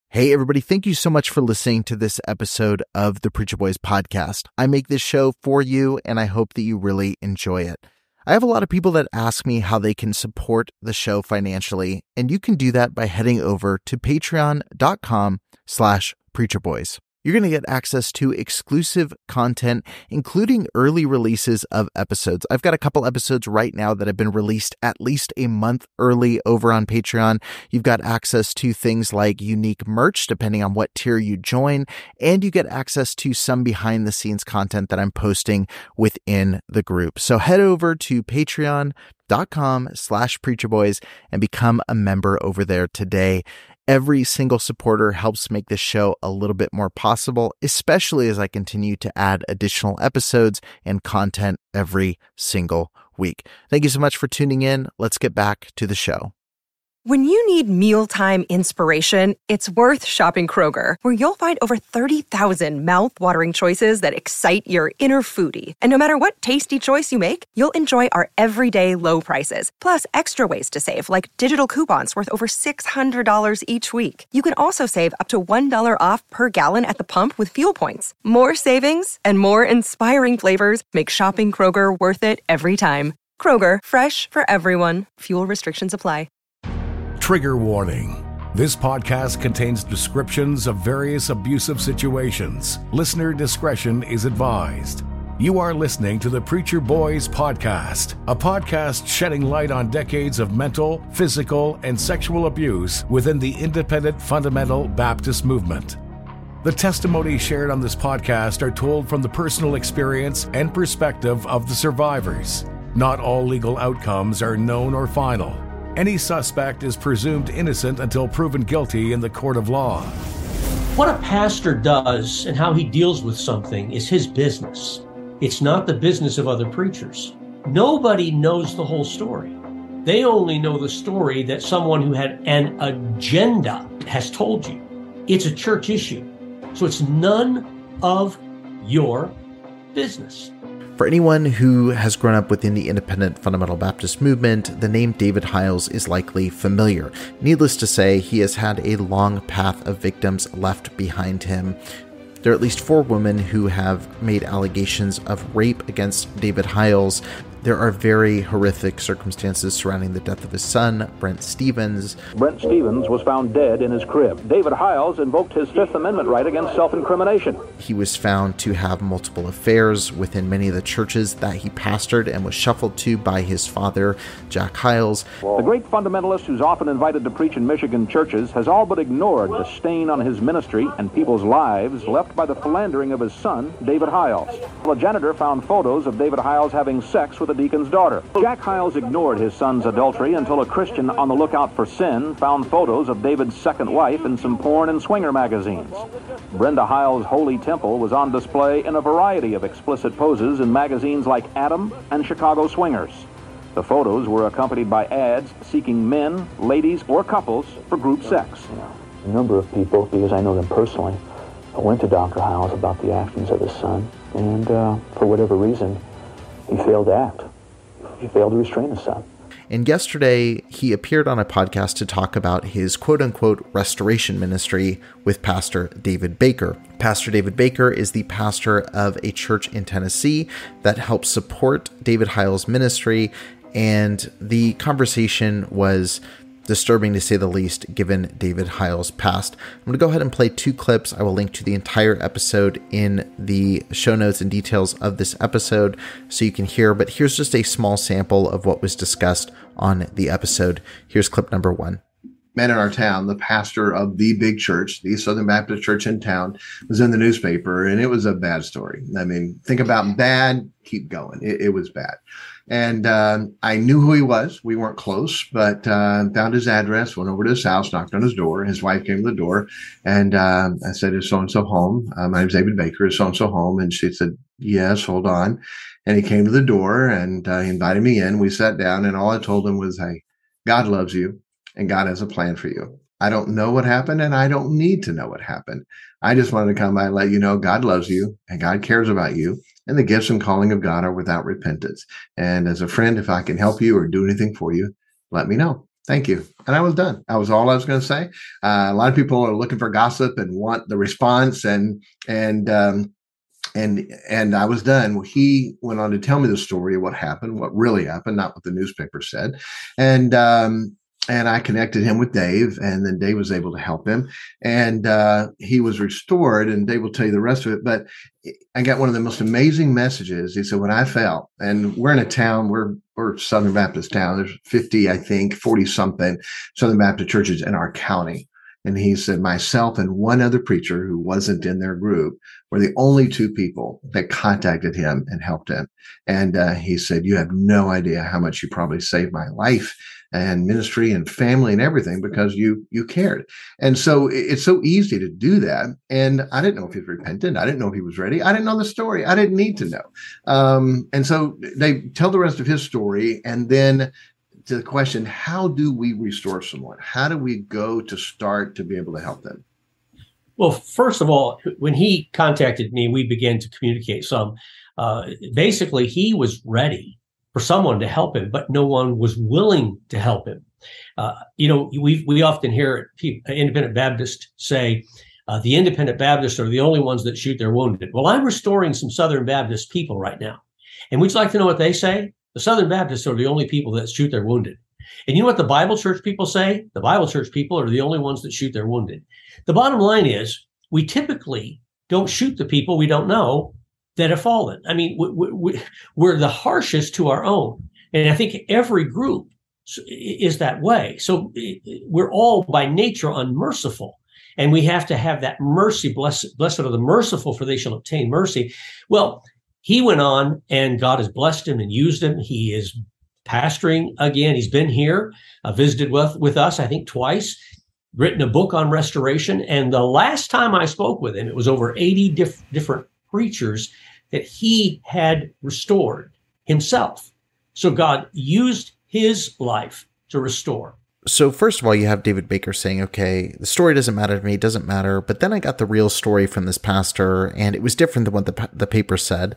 Hey, everybody. Thank you so much for listening to this episode of the Preacher Boys podcast. I make this show for you, and I hope that you really enjoy it. I have a lot of people that ask me how they can support the show financially, and you can do that by heading over to patreon.com/preacherboys. You're going to get access to exclusive content, including early releases of episodes. I've got a couple episodes right now that have been released at least a month early over on Patreon. You've got access to things like unique merch, depending on what tier you join, and you get access to some behind-the-scenes content that I'm posting within the group. So head over to patreon.com/preacherboys and become a member over there today. Every single supporter helps make this show a little bit more possible, especially as I continue to add additional episodes and content every single week. Thank you so much for tuning in. Let's get back to the show. When you need mealtime inspiration, it's worth shopping Kroger, where you'll find over 30,000 mouth-watering choices that excite your inner foodie. And no matter what tasty choice you make, you'll enjoy our everyday low prices, plus extra ways to save, like digital coupons worth over $600 each week. You can also save up to $1 off per gallon at the pump with fuel points. More savings and more inspiring flavors make shopping Kroger worth it every time. Kroger, fresh for everyone. Fuel restrictions apply. Trigger warning. This podcast contains descriptions of various abusive situations. Listener discretion is advised. You are listening to the Preacher Boys podcast, a podcast shedding light on decades of mental, physical, and sexual abuse within the independent fundamental Baptist movement. The testimonies shared on this podcast are told from the personal experience and perspective of the survivors. Not all legal outcomes are known or final. Any suspect is presumed innocent until proven guilty in the court of law. What a pastor does and how he deals with something is his business. It's not the business of other preachers. Nobody knows the whole story. They only know the story that someone who had an agenda has told you. It's a church issue. So it's none of your business. For anyone who has grown up within the independent fundamental Baptist movement, the name David Hyles is likely familiar. Needless to say, he has had a long path of victims left behind him. There are at least 4 women who have made allegations of rape against David Hyles. There are very horrific circumstances surrounding the death of his son, Brent Stevens. Brent Stevens was found dead in his crib. David Hyles invoked his Fifth Amendment right against self-incrimination. He was found to have multiple affairs within many of the churches that he pastored and was shuffled to by his father, Jack Hyles. The great fundamentalist who's often invited to preach in Michigan churches has all but ignored the stain on his ministry and people's lives left by the philandering of his son, David Hyles. A janitor found photos of David Hyles having sex with a deacon's daughter. Jack Hyles ignored his son's adultery until a Christian on the lookout for sin found photos of David's second wife in some porn and swinger magazines. Brenda Hyles' Holy Temple was on display in a variety of explicit poses in magazines like Adam and Chicago Swingers. The photos were accompanied by ads seeking men, ladies, or couples for group sex. A number of people, because I know them personally, went to Dr. Hyles about the actions of his son, and for whatever reason, he failed to act. He failed to restrain his son. And yesterday, he appeared on a podcast to talk about his quote-unquote restoration ministry with Pastor David Baker. Pastor David Baker is the pastor of a church in Tennessee that helps support David Hyles' ministry, and the conversation was disturbing to say the least, given David Hyles' past. I'm going to go ahead and play 2 clips. I will link to the entire episode in the show notes and details of this episode so you can hear, but here's just a small sample of what was discussed on the episode. Here's clip number 1. Man in our town, the pastor of the big church, the Southern Baptist Church in town, was in the newspaper, and it was a bad story. I mean, think about bad, keep going. It was bad. And I knew who he was. We weren't close, but found his address, went over to his house, knocked on his door. His wife came to the door, and I said, "Is so-and-so home?" My name's David Baker. Is so-and-so home? And she said, "Yes, hold on." And he came to the door, and he invited me in. We sat down, and all I told him was, "Hey, God loves you, and God has a plan for you. I don't know what happened, and I don't need to know what happened. I just wanted to come by and let you know God loves you, and God cares about you. And the gifts and calling of God are without repentance. And as a friend, if I can help you or do anything for you, let me know." Thank you. And I was done. That was all I was going to say. A lot of people are looking for gossip and want the response, and I was done. Well, he went on to tell me the story of what happened, what really happened, not what the newspaper said. And I connected him with Dave, and then Dave was able to help him, and he was restored, and Dave will tell you the rest of it. But I got one of the most amazing messages. He said, when I fell, and we're in a town, we're Southern Baptist town. There's 50, I think, 40 something Southern Baptist churches in our county. And he said, myself and one other preacher who wasn't in their group were the only two people that contacted him and helped him. And he said, you have no idea how much you probably saved my life and ministry and family and everything because you cared. And so it's so easy to do that. And I didn't know if he was repentant. I didn't know if he was ready. I didn't know the story. I didn't need to know. And so they tell the rest of his story. And then to the question, how do we restore someone? How do we go to start to be able to help them? Well, first of all, when he contacted me, we began to communicate some. Basically, he was ready for someone to help him, but no one was willing to help him. We often hear independent Baptists say, the independent Baptists are the only ones that shoot their wounded. Well, I'm restoring some Southern Baptist people right now. And would you like to know what they say? The Southern Baptists are the only people that shoot their wounded. And you know what the Bible church people say? The Bible church people are the only ones that shoot their wounded. The bottom line is we typically don't shoot the people we don't know that have fallen. I mean, we're the harshest to our own. And I think every group is that way. So we're all by nature unmerciful. And we have to have that mercy. Blessed are the merciful, for they shall obtain mercy. Well, he went on and God has blessed him and used him. He is pastoring again. He's been here, visited with us, I think twice, written a book on restoration. And the last time I spoke with him, it was over 80 different preachers that he had restored himself. So God used his life to restore. So first of all, you have David Baker saying, okay, the story doesn't matter to me, it doesn't matter. But then I got the real story from this pastor, and it was different than what the paper said.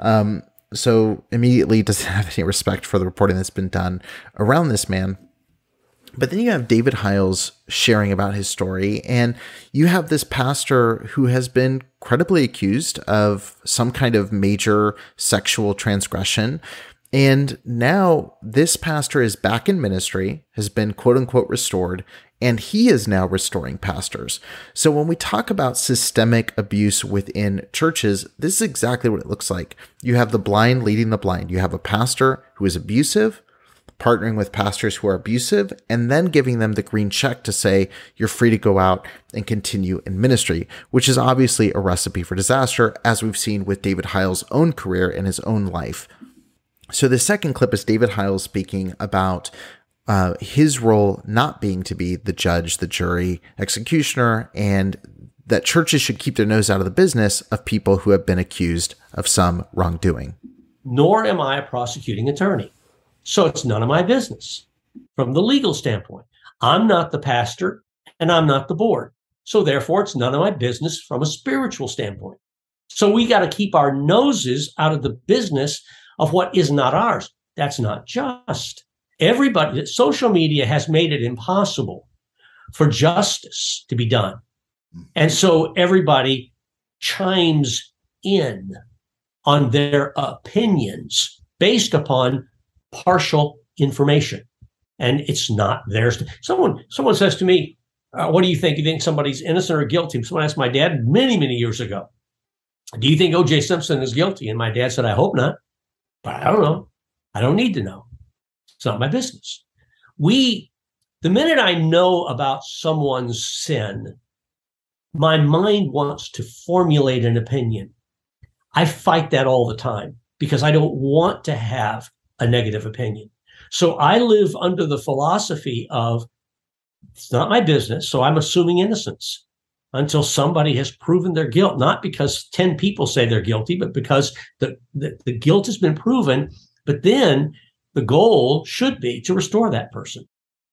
So immediately doesn't have any respect for the reporting that's been done around this man. But then you have David Hyles sharing about his story, and you have this pastor who has been credibly accused of some kind of major sexual transgression. And now this pastor is back in ministry, has been quote unquote restored, and he is now restoring pastors. So when we talk about systemic abuse within churches, this is exactly what it looks like. You have the blind leading the blind. You have a pastor who is abusive, partnering with pastors who are abusive, and then giving them the green check to say, you're free to go out and continue in ministry, which is obviously a recipe for disaster, as we've seen with David Hyles' own career and his own life. So the second clip is David Hyles speaking about his role not being to be the judge, the jury, executioner, and that churches should keep their nose out of the business of people who have been accused of some wrongdoing. Nor am I a prosecuting attorney. So it's none of my business from the legal standpoint. I'm not the pastor and I'm not the board. So therefore, it's none of my business from a spiritual standpoint. So we got to keep our noses out of the business of what is not ours. That's not just. Everybody, social media has made it impossible for justice to be done. And so everybody chimes in on their opinions based upon partial information. And it's not theirs. Someone says to me, what do you think? You think somebody's innocent or guilty? Someone asked my dad many, many years ago, do you think O.J. Simpson is guilty? And my dad said, I hope not. But I don't know. I don't need to know. It's not my business. The minute I know about someone's sin, my mind wants to formulate an opinion. I fight that all the time because I don't want to have a negative opinion. So I live under the philosophy of it's not my business, so I'm assuming innocence until somebody has proven their guilt, not because 10 people say they're guilty, but because the guilt has been proven. But then the goal should be to restore that person.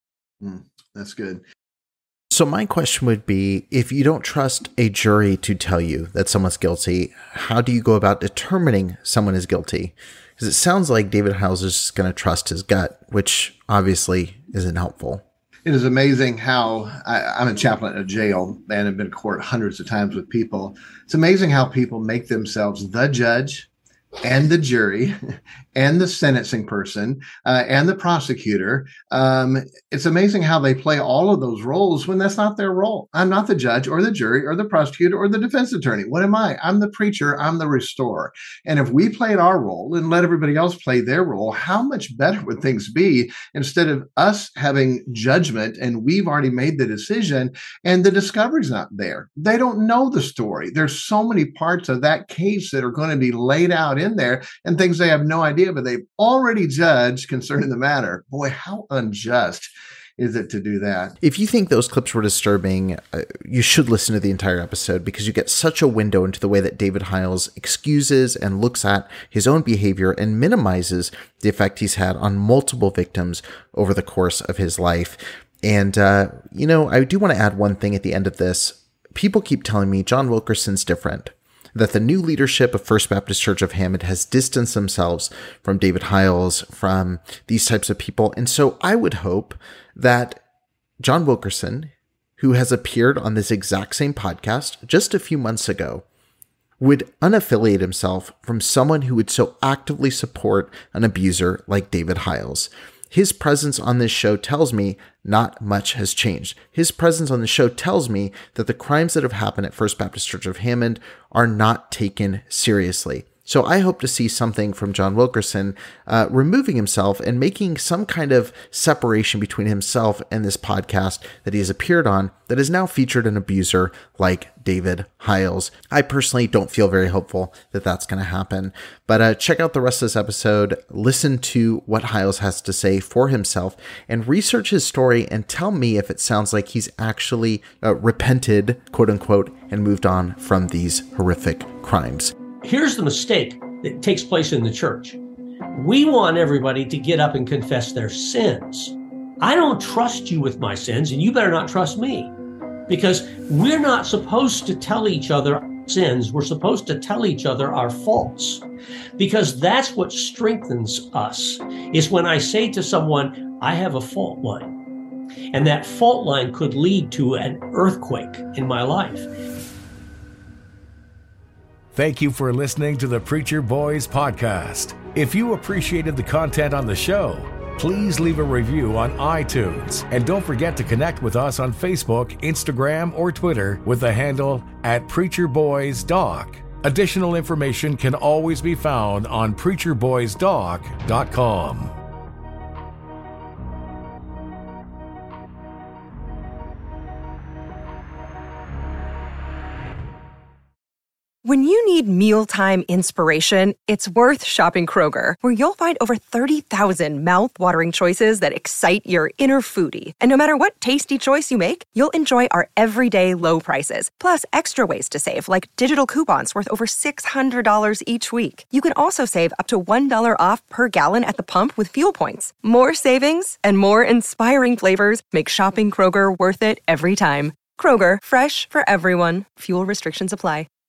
That's good. So my question would be, if you don't trust a jury to tell you that someone's guilty, how do you go about determining someone is guilty? Because it sounds like David Hyles is just going to trust his gut, which obviously isn't helpful. It is amazing how I'm a chaplain at a jail and have been to court hundreds of times with people. It's amazing how people make themselves the judge and the jury and the sentencing person and the prosecutor. It's amazing how they play all of those roles when that's not their role. I'm not the judge or the jury or the prosecutor or the defense attorney. What am I? I'm the preacher. I'm the restorer. And if we played our role and let everybody else play their role, how much better would things be instead of us having judgment and we've already made the decision and the discovery's not there? They don't know the story. There's so many parts of that case that are going to be laid out in there and things they have no idea, but they've already judged concerning the matter. Boy, how unjust is it to do that? If you think those clips were disturbing, you should listen to the entire episode because you get such a window into the way that David Hyles excuses and looks at his own behavior and minimizes the effect he's had on multiple victims over the course of his life. And, I do want to add one thing at the end of this. People keep telling me John Wilkerson's different, that the new leadership of First Baptist Church of Hammond has distanced themselves from David Hyles, from these types of people. And so I would hope that John Wilkerson, who has appeared on this exact same podcast just a few months ago, would unaffiliate himself from someone who would so actively support an abuser like David Hyles. His presence on this show tells me not much has changed. His presence on the show tells me that the crimes that have happened at First Baptist Church of Hammond are not taken seriously. So I hope to see something from John Wilkerson removing himself and making some kind of separation between himself and this podcast that he has appeared on that has now featured an abuser like David Hyles. I personally don't feel very hopeful that that's going to happen. But check out the rest of this episode, listen to what Hyles has to say for himself, and research his story and tell me if it sounds like he's actually repented, quote unquote, and moved on from these horrific crimes. Here's the mistake that takes place in the church. We want everybody to get up and confess their sins. I don't trust you with my sins, and you better not trust me, because we're not supposed to tell each other our sins. We're supposed to tell each other our faults, because that's what strengthens us, is when I say to someone, I have a fault line, and that fault line could lead to an earthquake in my life. Thank you for listening to the Preacher Boys podcast. If you appreciated the content on the show, please leave a review on iTunes. And don't forget to connect with us on Facebook, Instagram, or Twitter with the handle @PreacherBoysDoc. Additional information can always be found on PreacherBoysDoc.com. When you need mealtime inspiration, it's worth shopping Kroger, where you'll find over 30,000 mouth-watering choices that excite your inner foodie. And no matter what tasty choice you make, you'll enjoy our everyday low prices, plus extra ways to save, like digital coupons worth over $600 each week. You can also save up to $1 off per gallon at the pump with fuel points. More savings and more inspiring flavors make shopping Kroger worth it every time. Kroger, fresh for everyone. Fuel restrictions apply.